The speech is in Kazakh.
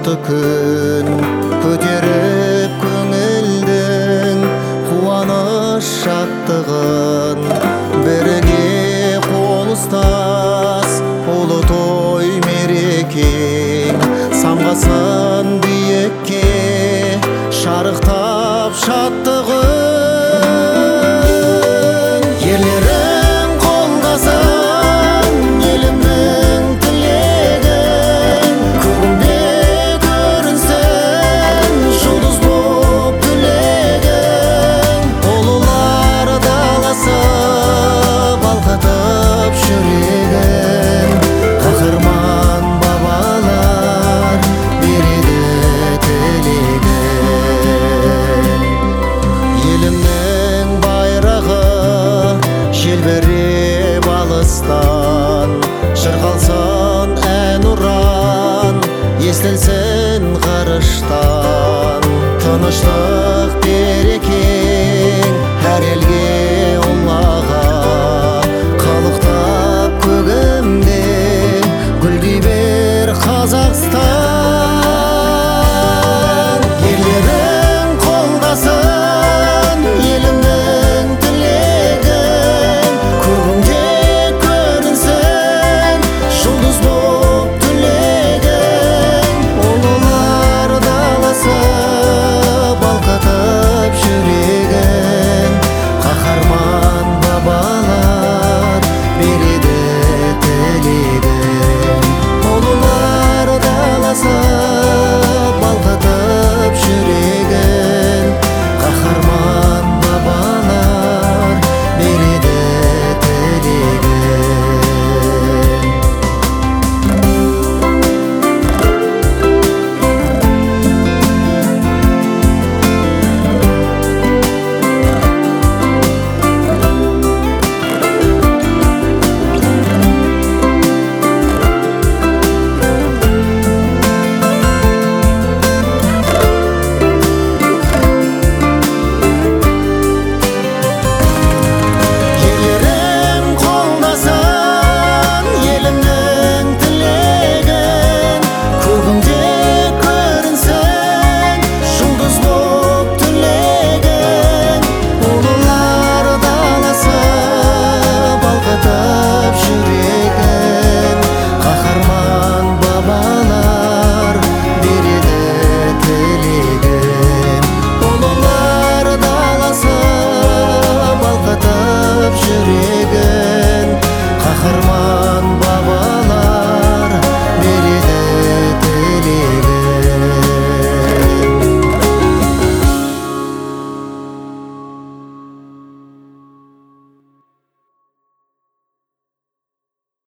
кутты күн көтеріп көңілдің қуаныш шаттығын, бірге қол ұстас ұлы той мерекең, самғасын биікке шарықтап шаттығын. Ерлерің қолдасын елімнің тілегін, көгімде көрінсін жұлдыз боп түлегің. Ұлылар даласы балқытып жүрегін, қаһарман бабалар береді тілегін. Елімнің байрағы желбіреп алыстан, шырқалсын ән ұран, естілсін ғарыштан. Тыныштық берекең әр елге